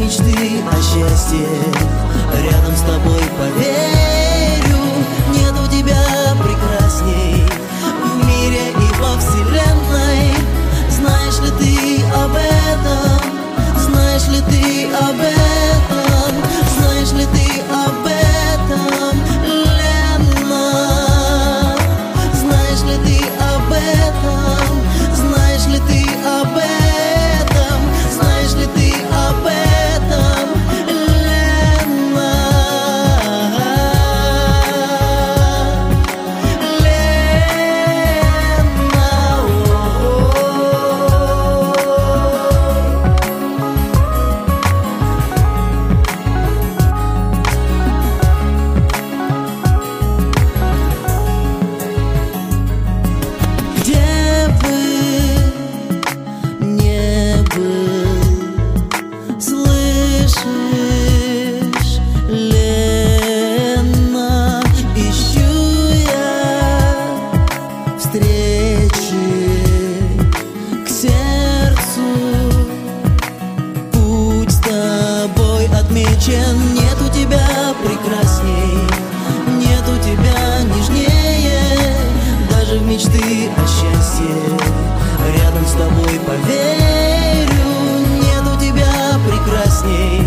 мечты о счастье. Рядом с тобой поверю, нету тебя прекрасней в мире и во вселенной. Знаешь ли ты об этом? Знаешь ли ты об этом? Знаешь ли ты об этом, Лена? Знаешь ли ты об этом? Знаешь ли ты об этом? Знаешь ли ты об этом, Лена? Где бы не был, слышишь, Лена, ищу я встречи к сердцу. Путь с тобой отмечен, нету тебя прекрасней, нету тебя нежнее, даже в мечты о счастье. Рядом с тобой поверю, нету тебя прекрасней